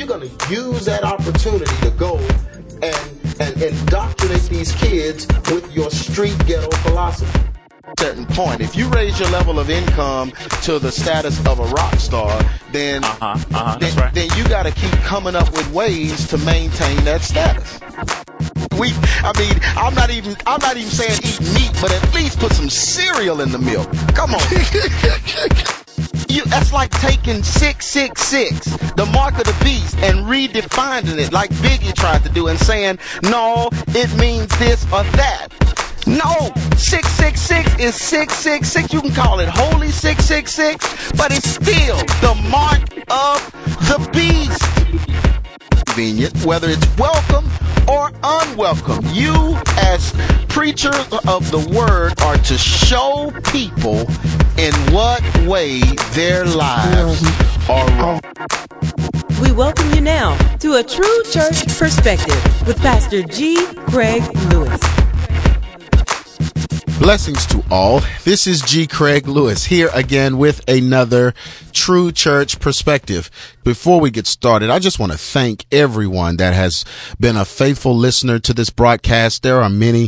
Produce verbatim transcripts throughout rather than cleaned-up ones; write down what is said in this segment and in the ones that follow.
you're going to use that opportunity to go and, and indoctrinate these kids with your street ghetto philosophy. Certain point, if you raise your level of income to the status of a rock star, then uh-huh, uh-huh, then, that's right. then you got to keep coming up with ways to maintain that status. We, I mean, I'm not even, I'm not even saying eat meat, but at least put some cereal in the milk. Come on. You, that's like taking six six six, the mark of the beast, and redefining it like Biggie tried to do and saying, no, it means this or that. No, six six six is six six six. You can call it holy six six six, but it's still the mark of the beast. Convenient, whether it's welcome or unwelcome. You, as preachers of the word, are to show people in what way their lives are wrong. We welcome you now to A True Church Perspective with Pastor G. Craig Lewis. Blessings to all. This is G. Craig Lewis here again with another True Church Perspective. Before we get started, I just want to thank everyone that has been a faithful listener to this broadcast. There are many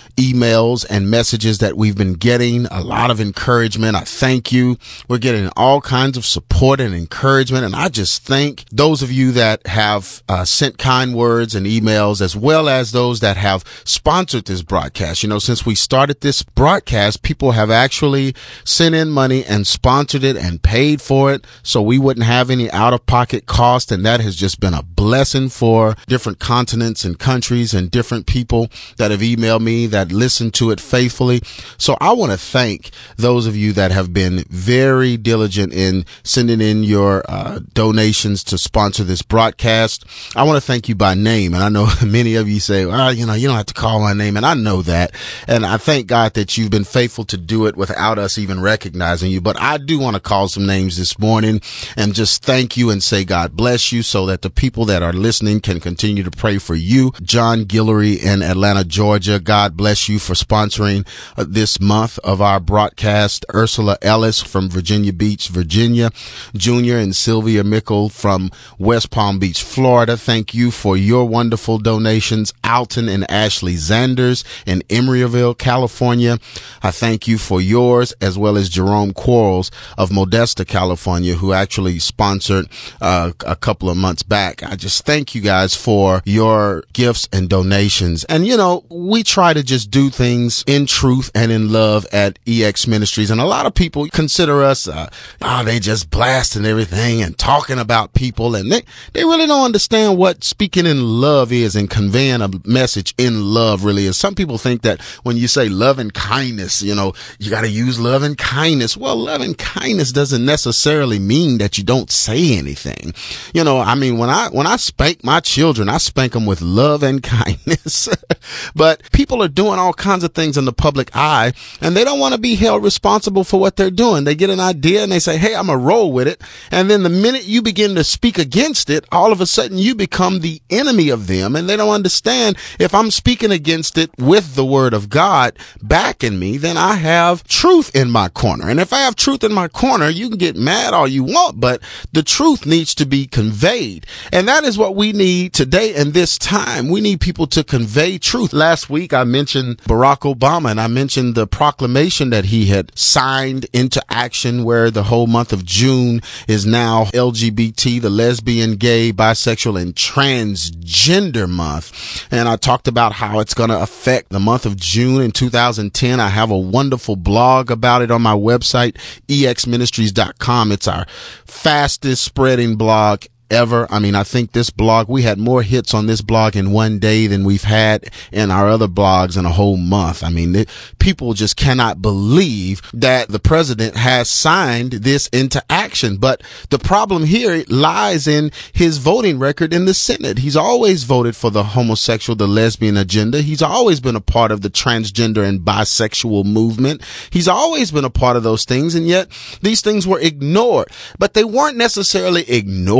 emails and messages that we've been getting, a lot of encouragement. I thank you. We're getting all kinds of support and encouragement. And I just thank those of you that have uh, sent kind words and emails, as well as those that have sponsored this broadcast. You know, since we started this broadcast, people have actually sent in money and sponsored it and paid for it, so we wouldn't have any out-of-pocket cost. And that has just been a blessing for different continents and countries and different people that have emailed me that listen to it faithfully. So I want to thank those of you that have been very diligent in sending in your uh, donations to sponsor this broadcast. I want to thank you by name. And I know many of you say, well, you know, you don't have to call my name. And I know that. And I thank God that you've been faithful to do it without us even recognizing you. But I do want to call some names this morning and just thank you and say God bless you, so that the people that are listening can continue to pray for you. John Guillory in Atlanta, Georgia. God bless you for sponsoring uh, this month of our broadcast. Ursula Ellis from Virginia Beach, Virginia. Junior and Sylvia Mickle from West Palm Beach, Florida. Thank you for your wonderful donations. Alton and Ashley Zanders in Emeryville, California. I thank you for yours, as well as Jerome Quarles of Modesta, California, who actually sponsored uh, a couple of months back. I just thank you guys for your gifts and donations. And, you know, we try to just do things in truth and in love at E X Ministries. And a lot of people consider us, uh, oh, they just blasting everything and talking about people. And they, they really don't understand what speaking in love is and conveying a message in love really is. Some people think that when you say love and kindness, you know, you got to use love and kindness. Well, love and kindness doesn't necessarily mean that you don't say anything. You know, I mean, when I, when I spank my children, I spank them with love and kindness. But people are doing all kinds of things in the public eye, and they don't want to be held responsible for what they're doing. They get an idea and they say, hey, I'm gonna roll with it. And then the minute you begin to speak against it, all of a sudden you become the enemy of them. And they don't understand, if I'm speaking against it with the word of God backing me, then I have truth in my corner. And if I have truth in my corner, you can get mad all you want, but the truth needs to be conveyed. And that is what we need today and this time. We need people to convey truth. Last week, I mentioned Barack Obama, and I mentioned the proclamation that he had signed into action, where the whole month of June is now L G B T, the lesbian, gay, bisexual, and transgender month. And I talked about how it's going to affect the month of June in two thousand ten. I have a wonderful blog about it on my website, e x ministries dot com. It's our fastest spreading blog ever. I mean, I think this blog, we had more hits on this blog in one day than we've had in our other blogs in a whole month. I mean, it, people just cannot believe that the president has signed this into action. But the problem here lies in his voting record in the Senate. He's always voted for the homosexual, the lesbian agenda. He's always been a part of the transgender and bisexual movement. He's always been a part of those things. And yet these things were ignored, but they weren't necessarily ignored.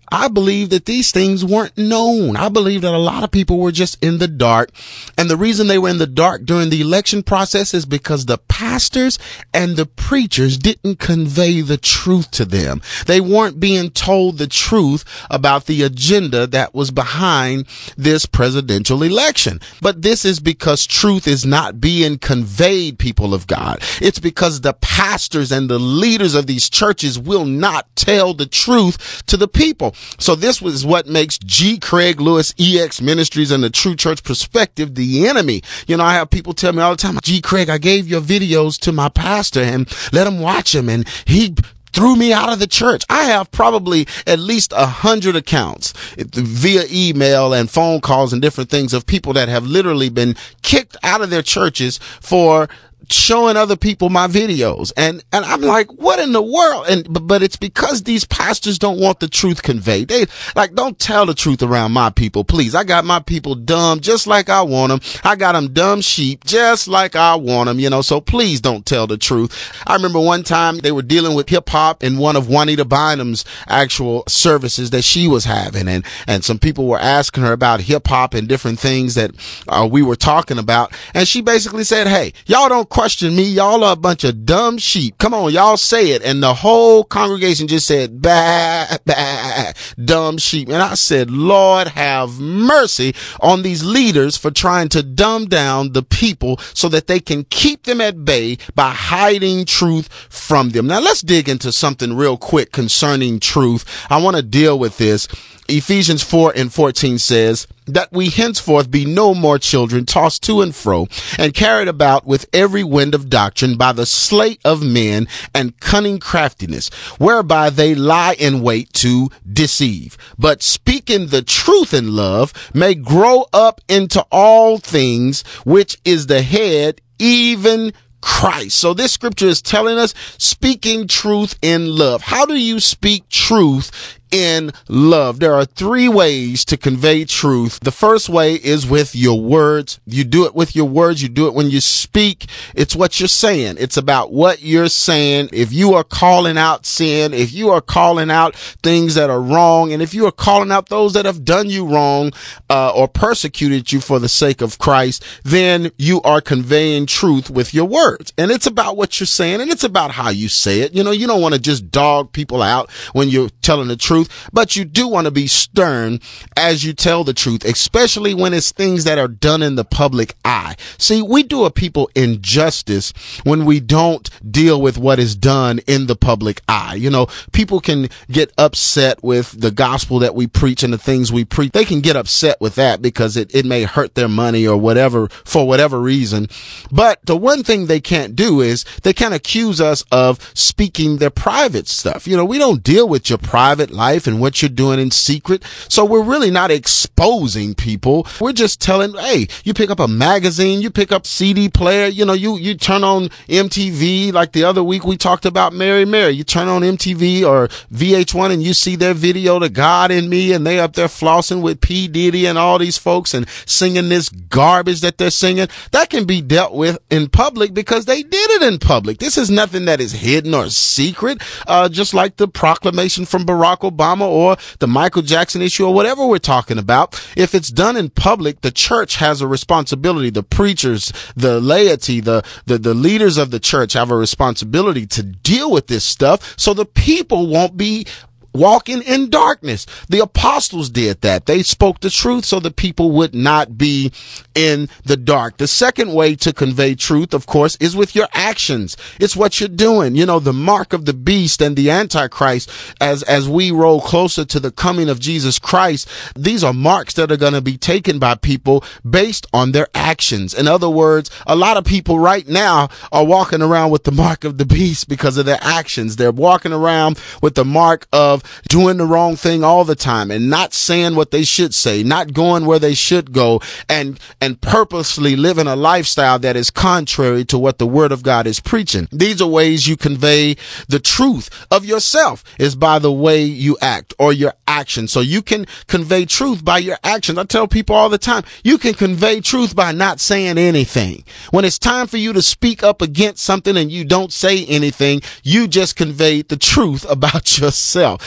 I believe that these things weren't known. I believe that a lot of people were just in the dark. And the reason they were in the dark during the election process is because the pastors and the preachers didn't convey the truth to them. They weren't being told the truth about the agenda that was behind this presidential election. But this is because truth is not being conveyed, people of God. It's because the pastors and the leaders of these churches will not tell the truth to the people. So this was what makes G. Craig Lewis E X Ministries and the True Church Perspective the enemy. You know, I have people tell me all the time, G. Craig, I gave your videos to my pastor and let him watch them, and he threw me out of the church. I have probably at least a hundred accounts via email and phone calls and different things of people that have literally been kicked out of their churches for showing other people my videos. And, and I'm like, what in the world? And, but, but it's because these pastors don't want the truth conveyed. They like, don't tell the truth around my people, please. I got my people dumb just like I want them. I got them dumb sheep just like I want them, you know, so please don't tell the truth. I remember one time they were dealing with hip hop in one of Juanita Bynum's actual services that she was having. And, and some people were asking her about hip hop and different things that uh, we were talking about. And she basically said, hey, y'all don't question me. Y'all are a bunch of dumb sheep. Come on, y'all say it. And the whole congregation just said, bah, bah, dumb sheep. And I said, Lord, have mercy on these leaders for trying to dumb down the people so that they can keep them at bay by hiding truth from them. Now let's dig into something real quick concerning truth. I want to deal with this. Ephesians four and fourteen says that we henceforth be no more children tossed to and fro and carried about with every wind of doctrine by the sleight of men and cunning craftiness, whereby they lie in wait to deceive. But speaking the truth in love may grow up into all things, which is the head, even Christ. So this scripture is telling us speaking truth in love. How do you speak truth in love? There are three ways to convey truth. The first way is with your words. You do it with your words. You do it when you speak. It's what you're saying. It's about what you're saying. If you are calling out sin, if you are calling out things that are wrong, and if you are calling out those that have done you wrong, uh, or persecuted you for the sake of Christ, then you are conveying truth with your words. And it's about what you're saying, and it's about how you say it. You know, you don't want to just dog people out when you're telling the truth. But you do want to be stern as you tell the truth, especially when it's things that are done in the public eye. See, we do a people injustice when we don't deal with what is done in the public eye. You know, people can get upset with the gospel that we preach and the things we preach. They can get upset with that because it, it may hurt their money or whatever, for whatever reason. But the one thing they can't do is they can't accuse us of speaking their private stuff. You know, we don't deal with your private life and what you're doing in secret. So we're really not exposing people. We're just telling, hey, you pick up a magazine, you pick up C D player, you know, you, you turn on M T V. Like the other week we talked about Mary Mary. You turn on M T V or V H one and you see their video, The God in Me, and they up there flossing with P. Diddy and all these folks and singing this garbage that they're singing. That can be dealt with in public because they did it in public. This is nothing that is hidden or secret, uh, just like the proclamation from Barack Obama or the Michael Jackson issue or whatever we're talking about. If it's done in public, the church has a responsibility. The preachers, the laity, the, the, the leaders of the church have a responsibility to deal with this stuff so the people won't be walking in darkness. The apostles did that. They spoke the truth so the people would not be in the dark. The second way to convey truth, of course, is with your actions. It's what you're doing. You know, the mark of the beast and the Antichrist, as, as we roll closer to the coming of Jesus Christ, these are marks that are going to be taken by people based on their actions. In other words, a lot of people right now are walking around with the mark of the beast because of their actions. They're walking around with the mark of doing the wrong thing all the time and not saying what they should say, not going where they should go, and and purposely living a lifestyle that is contrary to what the word of God is preaching. These are ways you convey the truth of yourself, is by the way you act or your actions. So you can convey truth by your actions. I tell people all the time, you can convey truth by not saying anything. When it's time for you to speak up against something and you don't say anything, you just conveyed the truth about yourself.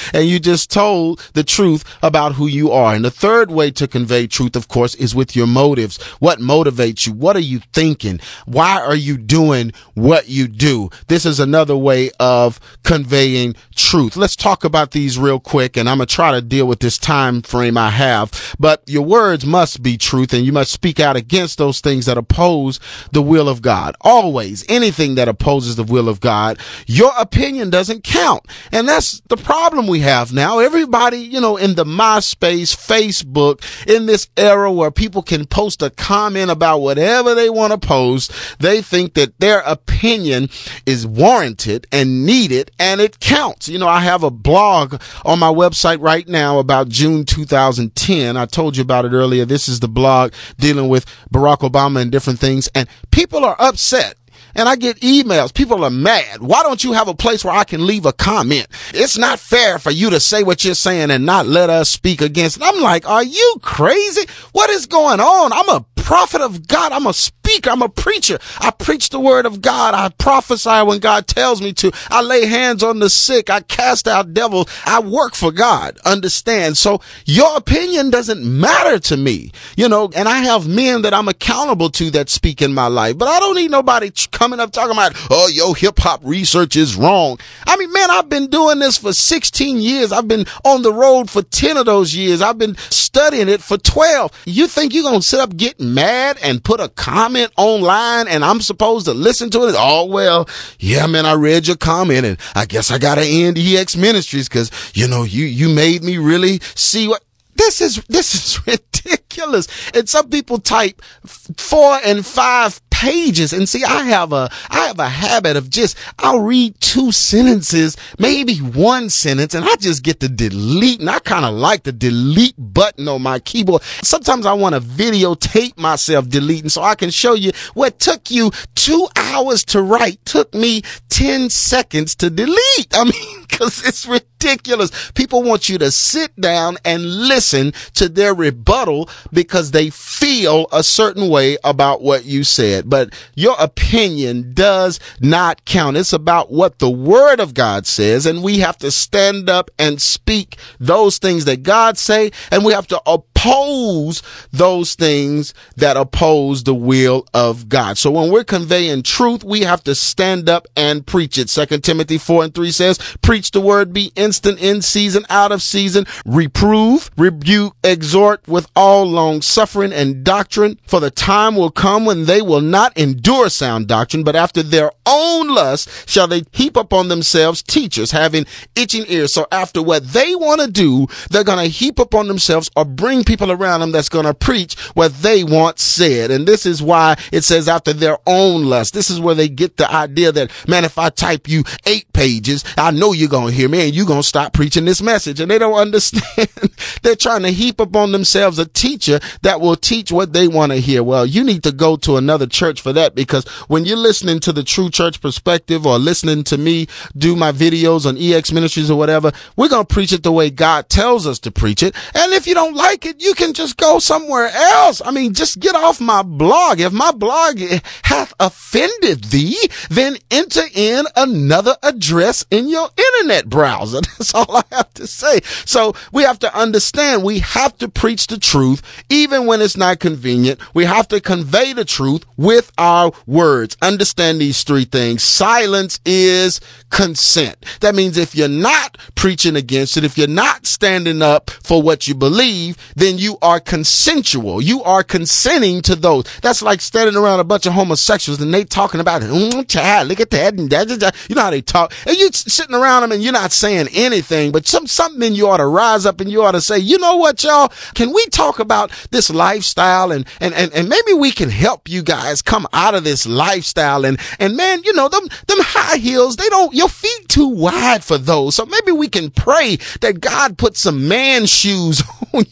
and you just told the truth about who you are. And the third way to convey truth, of course, is with your motives. What motivates you? What are you thinking? Why are you doing what you do? This is another way of conveying truth. Let's talk about these real quick, and I'm going to try to deal with this time frame I have. But your words must be truth, and you must speak out against those things that oppose the will of God. Always, anything that opposes the will of God, your opinion doesn't count. And that's the problem we have now. Everybody, you know, in the MySpace, Facebook, in this era where people can post a comment about whatever they want to post, they think that their opinion is warranted and needed, and it counts. You know, I have a blog on my website right now about June two thousand ten. I told you about it earlier. This is the blog dealing with Barack Obama and different things, and people are upset. And I get emails. People are mad. Why don't you have a place where I can leave a comment? It's not fair for you to say what you're saying and not let us speak against it. I'm like, are you crazy? What is going on? I'm a prophet of God. I'm a speaker. I'm a preacher. I preach the word of God. I prophesy when God tells me to. I lay hands on the sick. I cast out devils. I work for God. Understand? So your opinion doesn't matter to me, you know, and I have men that I'm accountable to that speak in my life, but I don't need nobody coming up talking about, oh, your hip hop research is wrong. I mean, man, I've been doing this for sixteen years. I've been on the road for ten of those years. I've been studying it for twelve. You think you're going to sit up getting mad and put a comment online and I'm supposed to listen to it? Oh, well, yeah, man, I read your comment and I guess I got to end E X Ministries because, you know, you, you made me really see what this is. This is ridiculous. And some people type four and five pages. And see, I have a, I have a habit of just, I'll read two sentences, maybe one sentence, and I just get to delete. And I kind of like the delete button on my keyboard. Sometimes I want to videotape myself deleting so I can show you what took you two hours to write took me ten seconds to delete. I mean, cause it's ridiculous. People want you to sit down and listen to their rebuttal because they feel a certain way about what you said. But your opinion does not count. It's about what the word of God says. And we have to stand up and speak those things that God say. And we have to oppose those things that oppose the will of God. So when we're conveying truth, we have to stand up and preach it. Second Timothy four and three says, preach the word, be instant in season, out of season, reprove, rebuke, exhort with all long suffering and doctrine. For the time will come when they will not endure sound doctrine, but after their own lust shall they heap upon themselves teachers having itching ears. So after what they want to do, they're going to heap upon themselves or bring people around them that's going to preach what they want said. And this is why it says after their own lust. This is where they get the idea that, man, if I type you eight pages, I know you're going to hear me and you're going to stop preaching this message. And they don't understand. They're trying to heap upon themselves a teacher that will teach what they want to hear. Well, you need to go to another church for that, because when you're listening to the True Church Perspective or listening to me do my videos on E X Ministries or whatever, we're going to preach it the way God tells us to preach it. And if you don't like it, you can just go somewhere else. I mean, just get off my blog. If my blog hath offended thee, then enter in another address in your internet browser. That's all I have to say. So we have to understand we have to preach the truth even when it's not convenient. We have to convey the truth with our words. Understand these three things. Silence is consent. That means if you're not preaching against it, if you're not standing up for what you believe, then you are consensual. You are consenting to those. That's like standing around a bunch of homosexuals and they talking about it. Mm, child, look at that. And that, that. You know how they talk. And you sitting around them and you're not saying anything, but some, something you ought to rise up and you ought to say, you know what, y'all? Can we talk about this lifestyle and, and, and, and maybe we can help you guys come out of this lifestyle. And, and man, you know, them, them high heels, they don't, your feet too wide for those. So maybe we can pray that God put some man shoes on you or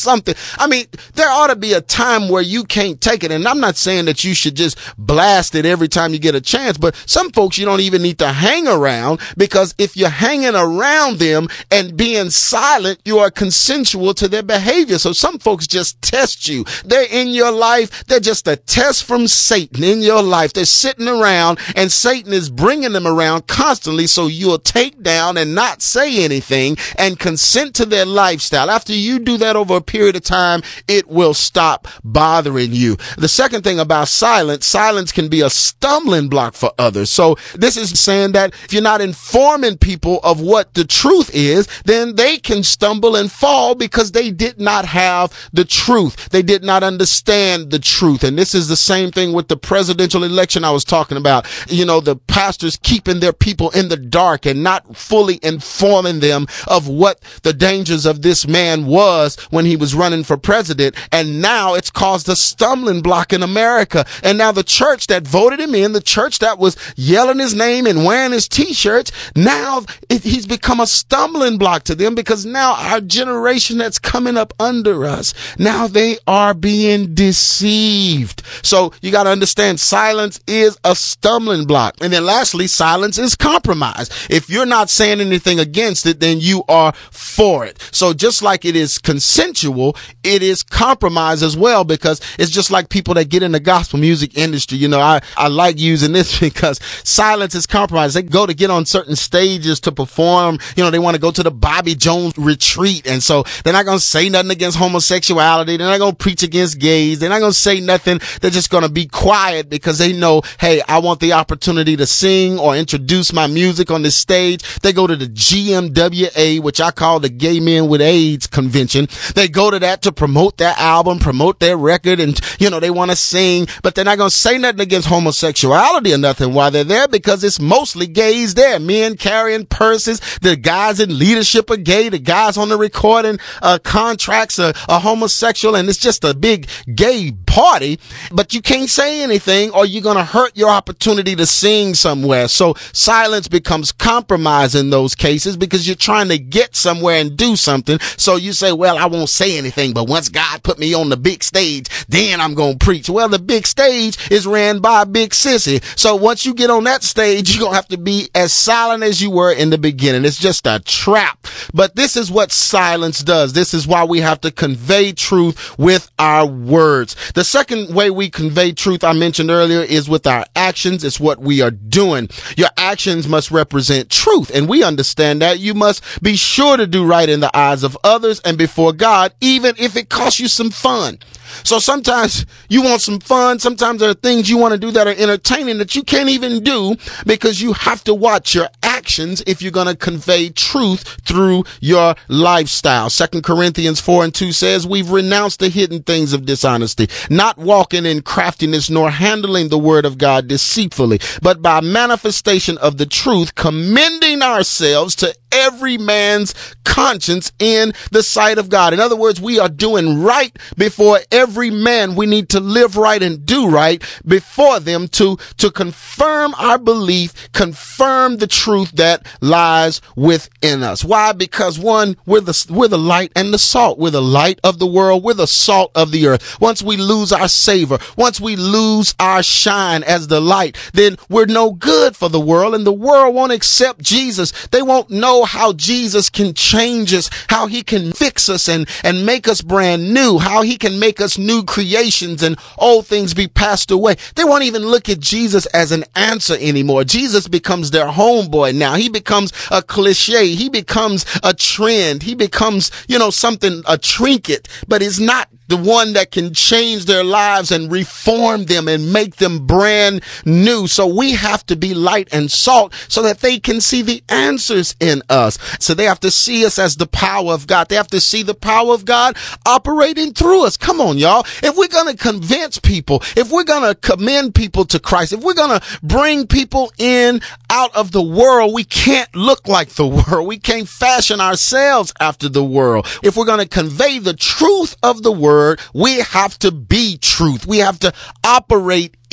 something. I mean, there ought to be a time where you can't take it. And I'm not saying that you should just blast it every time you get a chance, but some folks you don't even need to hang around, because if you're hanging around them and being silent, you are consensual to their behavior. So some folks just test you. They're in your life. They're just a test from Satan in your life. They're sitting around and Satan is bringing them around constantly, so you'll take down and not say anything and consent to their lifestyle. After you do that over a period of time, it will stop bothering you. The second thing about silence, silence can be a stumbling block for others. So this is saying that if you're not informing people of what the truth is, then they can stumble and fall because they did not have the truth. They did not understand the truth. And this is the same thing with the presidential election I was talking about. You know, the pastors keeping their people in the dark and not fully informing them of what the dangers of this man was when he was running for president. And now it's caused a stumbling block in America. And now the church that voted him in, the church that was yelling his name and wearing his t-shirts, now it, he's become a stumbling block to them, because now our generation that's coming up under us, now they are being deceived. So you got to understand, silence is a stumbling block. And then lastly, silence is compromise. If you're not saying anything against it, then you are for it. So just like it is consensual, it is compromise as well, because it's just like people that get in the gospel music industry. You know, I, I like using this because silence is compromise. They go to get on certain stages to perform. You know, they want to go to the Bobby Jones retreat. And so they're not going to say nothing against homosexuality. They're not going to preach against gays. They're not going to say nothing. They're just going to be quiet because they know, hey, I want the opportunity to sing or introduce my music on this stage. They go to the G M W A, which I call the Gay Men with AIDS convention. They go to that to promote their album, promote their record, and, you know, they want to sing, but they're not going to say nothing against homosexuality or nothing while they're there, because it's mostly gays there. Men carrying purses. The guys in leadership are gay. The guys on the recording uh, contracts are, are homosexual, and it's just a big gay party, but you can't say anything or you're going to hurt your opportunity to sing somewhere. So silence becomes compromise in those cases, because you're trying to get somewhere and do something. So you say, well, I won't say anything, but once God put me on the big stage, then I'm going to preach. Well, the big stage is ran by a big sissy. So once you get on that stage, you're going to have to be as silent as you were in the beginning. It's just a trap. But this is what silence does. This is why we have to convey truth with our words. The second way we convey truth, I mentioned earlier, is with our actions. It's what we are doing. Your actions must represent truth, and we understand that. You must be sure to do right in the eyes of others and before God, even if it costs you some fun. So sometimes you want some fun. Sometimes there are things you want to do that are entertaining that you can't even do, because you have to watch your actions if you're going to convey truth through your lifestyle. Second Corinthians four and two says, we've renounced the hidden things of dishonesty, not walking in craftiness, nor handling the word of God deceitfully, but by manifestation of the truth, commending ourselves to every man's conscience in the sight of God. In other words, we are doing right before every man. We need to live right and do right before them to, to confirm our belief, confirm the truth that lies within us. Why? Because one, we're the, we're the light and the salt. We're the light of the world. We're the salt of the earth. Once we lose our savor, once we lose our shine as the light, then we're no good for the world, and the world won't accept Jesus. They won't know how Jesus can change us, how he can fix us and, and make us brand new, how he can make us new creations and old things be passed away. They won't even look at Jesus as an answer anymore. Jesus becomes their homeboy now. He becomes a cliche. He becomes a trend. He becomes, you know, something, a trinket, but it's not the one that can change their lives and reform them and make them brand new. So we have to be light and salt so that they can see the answers in us. So they have to see us as the power of God. They have to see the power of God operating through us. Come on, y'all. If we're going to convince people, if we're going to commend people to Christ, if we're going to bring people in out of the world, we can't look like the world. We can't fashion ourselves after the world. If we're going to convey the truth of the word, we have to be truth. We have to operate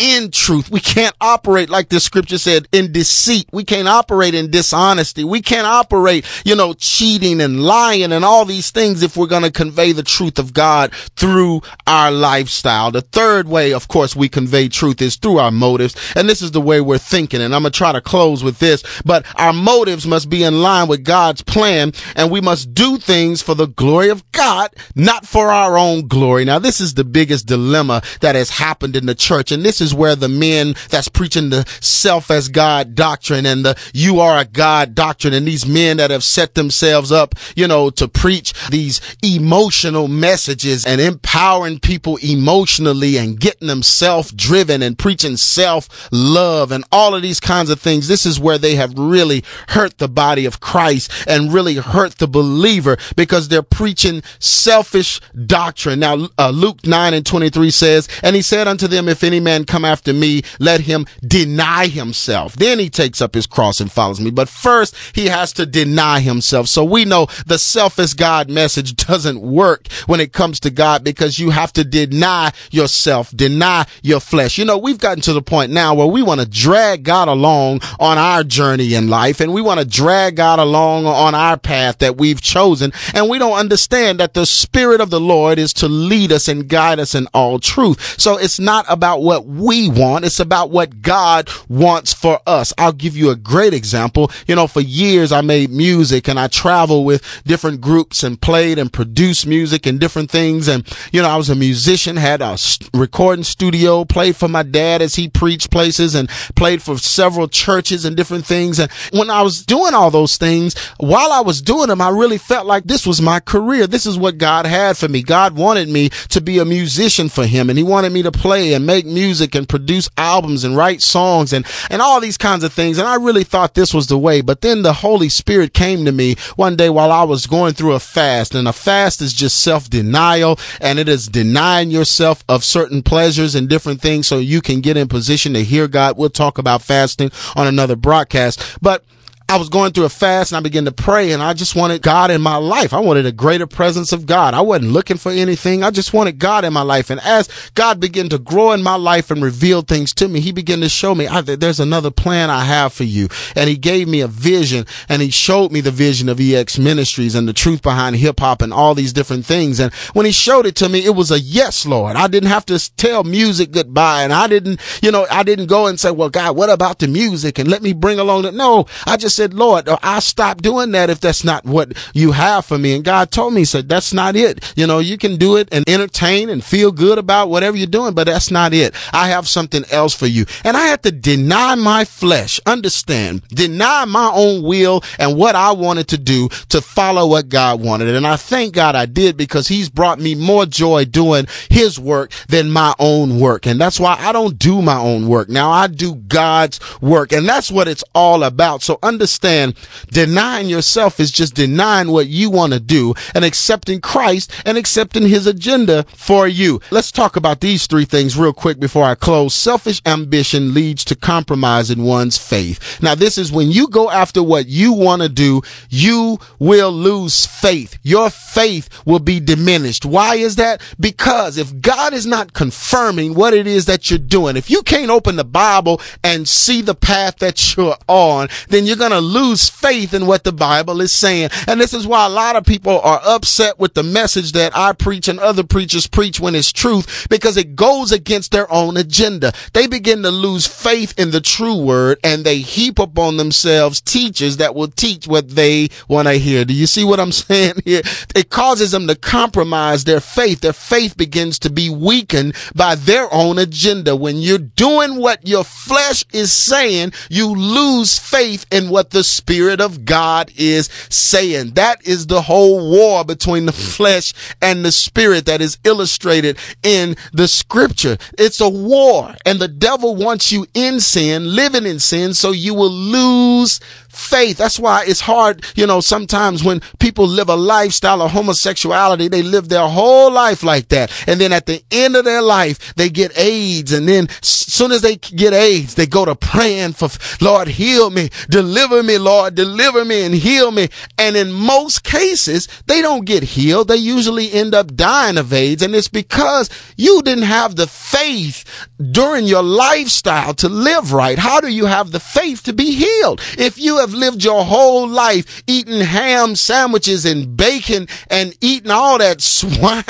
in truth. We can't operate, like the scripture said, in deceit. We can't operate in dishonesty. We can't operate, you know, cheating and lying and all these things if we're going to convey the truth of God through our lifestyle. The third way, of course, we convey truth is through our motives. And this is the way we're thinking. And I'm going to try to close with this, but our motives must be in line with God's plan, and we must do things for the glory of God, not for our own glory. Now, this is the biggest dilemma that has happened in the church. And this is where the men that's preaching the self as God doctrine and the you are a God doctrine, and these men that have set themselves up, you know, to preach these emotional messages and empowering people emotionally and getting them self-driven and preaching self-love and all of these kinds of things. This is where they have really hurt the body of Christ and really hurt the believer, because they're preaching selfish doctrine. Now, uh, Luke nine and twenty-three says, and he said unto them, if any man come after me, let him deny himself. Then he takes up his cross and follows me. But first, he has to deny himself. So we know the selfish God message doesn't work when it comes to God, because you have to deny yourself, deny your flesh. You know, we've gotten to the point now where we want to drag God along on our journey in life, and we want to drag God along on our path that we've chosen. And we don't understand that the Spirit of the Lord is to lead us and guide us in all truth. So it's not about what we want. It's about what God wants for us. I'll give you a great example. You know, for years I made music, and I traveled with different groups and played and produced music and different things. And, you know, I was a musician, had a recording studio, played for my dad as he preached places, and played for several churches and different things. And when I was doing all those things, while I was doing them, I really felt like this was my career. This is what God had for me. God wanted me to be a musician for him, and he wanted me to play and make music and produce albums and write songs and, and all these kinds of things. And I really thought this was the way. But then the Holy Spirit came to me one day while I was going through a fast, and a fast is just self-denial, and it is denying yourself of certain pleasures and different things so you can get in position to hear God. We'll talk about fasting on another broadcast. But I was going through a fast, and I began to pray, and I just wanted God in my life. I wanted a greater presence of God. I wasn't looking for anything. I just wanted God in my life. And as God began to grow in my life and reveal things to me, he began to show me, I, there's another plan I have for you. And he gave me a vision, and he showed me the vision of E X Ministries and the truth behind hip hop and all these different things. And when he showed it to me, it was a yes, Lord. I didn't have to tell music goodbye. And I didn't, you know, I didn't go and say, well, God, what about the music? And let me bring along that. No, I just said, Lord, I'll stop doing that if that's not what you have for me. And God told me, he said, that's not it. You know, you can do it and entertain and feel good about whatever you're doing, but that's not it. I have something else for you. And I had to deny my flesh, understand, deny my own will and what I wanted to do to follow what God wanted. And I thank God I did, because he's brought me more joy doing his work than my own work. And that's why I don't do my own work. Now I do God's work, and that's what it's all about. So understand, denying yourself is just denying what you want to do and accepting Christ and accepting his agenda for you. Let's talk about these three things real quick before I close. Selfish ambition leads to compromise in one's faith. Now, this is when you go after what you want to do, you will lose faith. Your faith will be diminished. Why is that? Because if God is not confirming what it is that you're doing, if you can't open the Bible and see the path that you're on, then you're going to lose faith in what the Bible is saying. And this is why a lot of people are upset with the message that I preach and other preachers preach when it's truth, because it goes against their own agenda. They begin to lose faith in the true word, and they heap upon themselves teachers that will teach what they want to hear. Do you see what I'm saying here? It causes them to compromise their faith. Their faith begins to be weakened by their own agenda. When you're doing what your flesh is saying, you lose faith in what the Spirit of God is saying. That is the whole war between the flesh and the spirit that is illustrated in the scripture. It's a war, and the devil wants you in sin, living in sin, so you will lose faith. That's why it's hard, you know, sometimes when people live a lifestyle of homosexuality, they live their whole life like that. And then at the end of their life, they get AIDS. And then as soon as they get AIDS, they go to praying for, Lord, heal me, deliver me, Lord, deliver me and heal me. And in most cases, they don't get healed. They usually end up dying of AIDS. And it's because you didn't have the faith during your lifestyle to live right. How do you have the faith to be healed? If you have lived your whole life eating ham sandwiches and bacon and eating all that swine,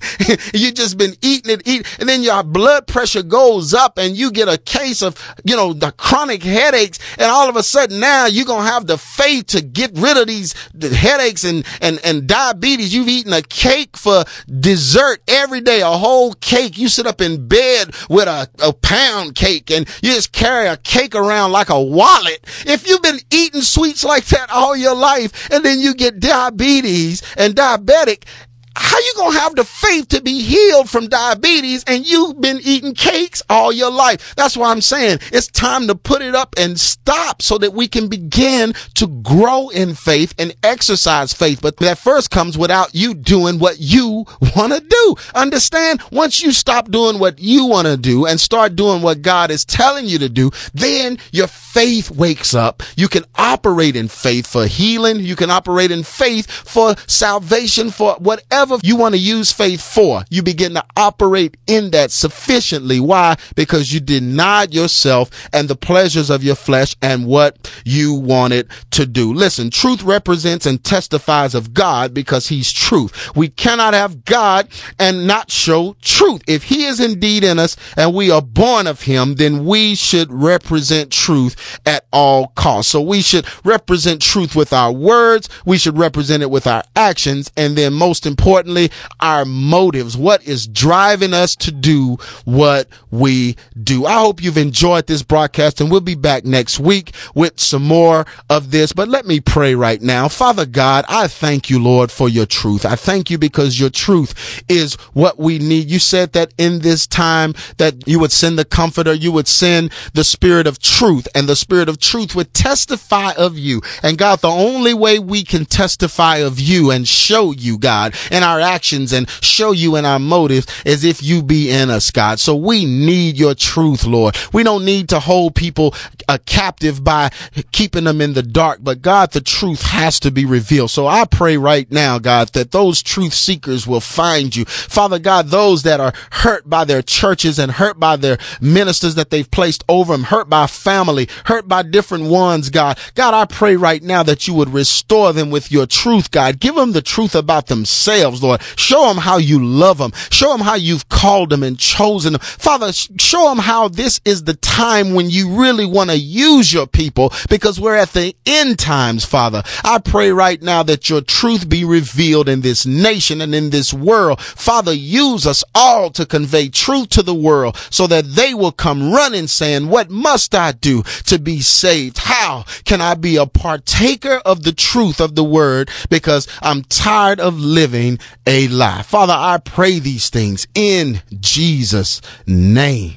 you just been eating it, eating, and then your blood pressure goes up and you get a case of, you know, the chronic headaches, and all of a sudden now you're going to have the faith to get rid of these headaches and, and, and diabetes. You've eaten a cake for dessert every day, a whole cake. You sit up in bed with a, a pound cake and you just carry a cake around like a wallet. If you've been eating sweets like that all your life and then you get diabetes and diabetic, how you gonna have the faith to be healed from diabetes and you've been eating cakes all your life? That's why I'm saying it's time to put it up and stop so that we can begin to grow in faith and exercise faith. But that first comes without you doing what you want to do. Understand? Once you stop doing what you want to do and start doing what God is telling you to do, then your faith wakes up. You can operate in faith for healing. You can operate in faith for salvation, for whatever you want to use faith for. You begin to operate in that sufficiently. Why? Because you denied yourself and the pleasures of your flesh and what you wanted to do. Listen, truth represents and testifies of God because he's truth. We cannot have God and not show truth. If he is indeed in us and we are born of him, then we should represent truth at all costs. So we should represent truth with our words. We should represent it with our actions. And then most importantly, Importantly, our motives. What is driving us to do what we do? I hope you've enjoyed this broadcast, and we'll be back next week with some more of this. But let me pray right now. Father God, I thank you, Lord, for your truth. I thank you because your truth is what we need. You said that in this time that you would send the comforter, you would send the spirit of truth, and the spirit of truth would testify of you. And God, the only way we can testify of you and show you, God, and our actions and show you in our motives as if you be in us, God. So we need your truth, Lord. We don't need to hold people uh, captive by keeping them in the dark, but God, the truth has to be revealed. So I pray right now, God, that those truth seekers will find you. Father God, those that are hurt by their churches and hurt by their ministers that they've placed over them, hurt by family, hurt by different ones, God. God, I pray right now that you would restore them with your truth, God. Give them the truth about themselves, Lord. Show them how you love them. Show them how you've called them and chosen them. Father, show them how this is the time when you really want to use your people, because we're at the end times, Father. I pray right now that your truth be revealed in this nation and in this world. Father, use us all to convey truth to the world so that they will come running saying, what must I do to be saved? How can I be a partaker of the truth of the word? Because I'm tired of living a lie. Father, I pray these things in Jesus' name.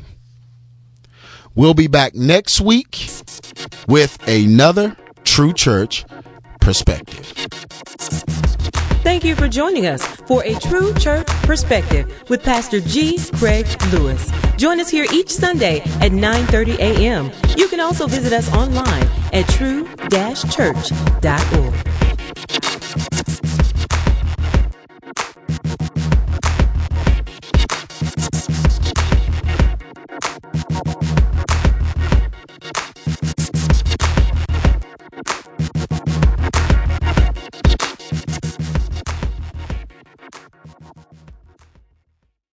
We'll be back next week with another True Church Perspective. Thank you for joining us for a True Church Perspective with Pastor G. Craig Lewis. Join us here each Sunday at nine thirty a.m. You can also visit us online at true dash church dot org.